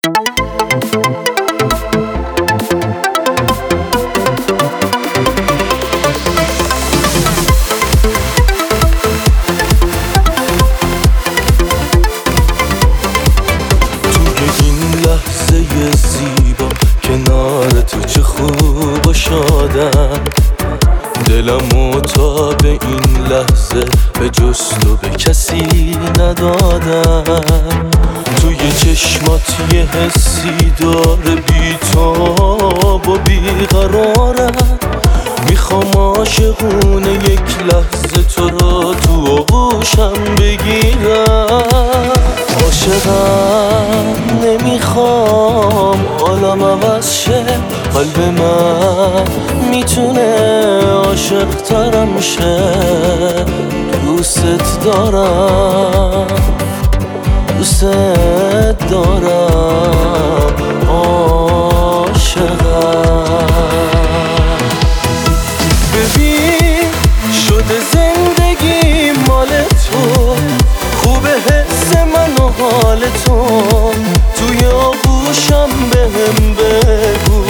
زیبا کنار تو چه خوب و شادم، دلمو تا به این لحظه به جز تو به کسی ندادم. توی چشمات یه حسی داره بی‌تاب و بیقرارم، میخوام عاشقونه یک لحظه تو رو تو آغوشم بگیرم. عاشقم نمیخوام حالم عوض شه، قلب من میتونه عاشق ترم شه. دوست دارم دوست دارم عاشقم. ببین شده زندگی مال تو، خوبه حس من و حال تو، توی آغوشم بهم بگو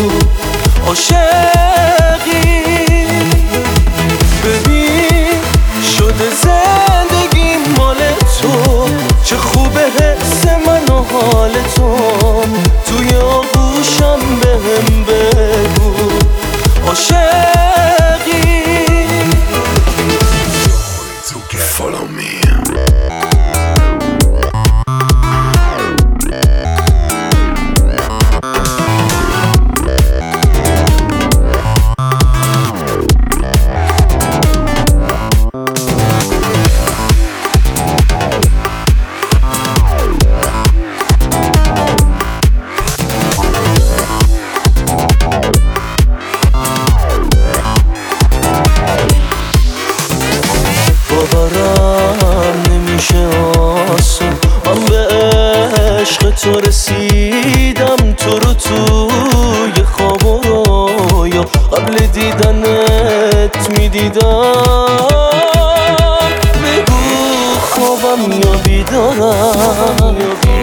عاشقی. ببین شده زندگی مال تو، چه خوبه حس من و حال تو، توی آغوشم بهم بگو عاشقی. Follow me. باورم نمیشه آسون، من به عشق تو رسیدم، تو رو توی خواب و رویا قبل دیدنت میدیدم. بگو خوابم یا بیدارم.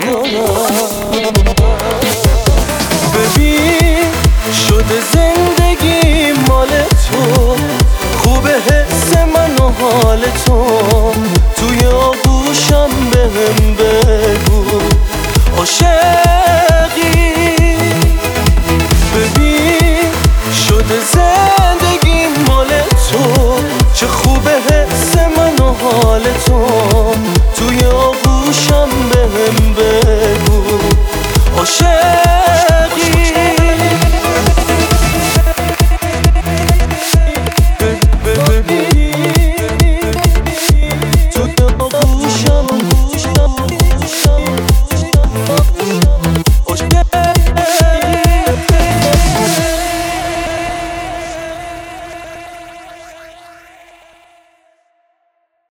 ببین شده زندگی مال تو، خوبه حس من و حال تو، توی آغوشم بهم بگو عاشق.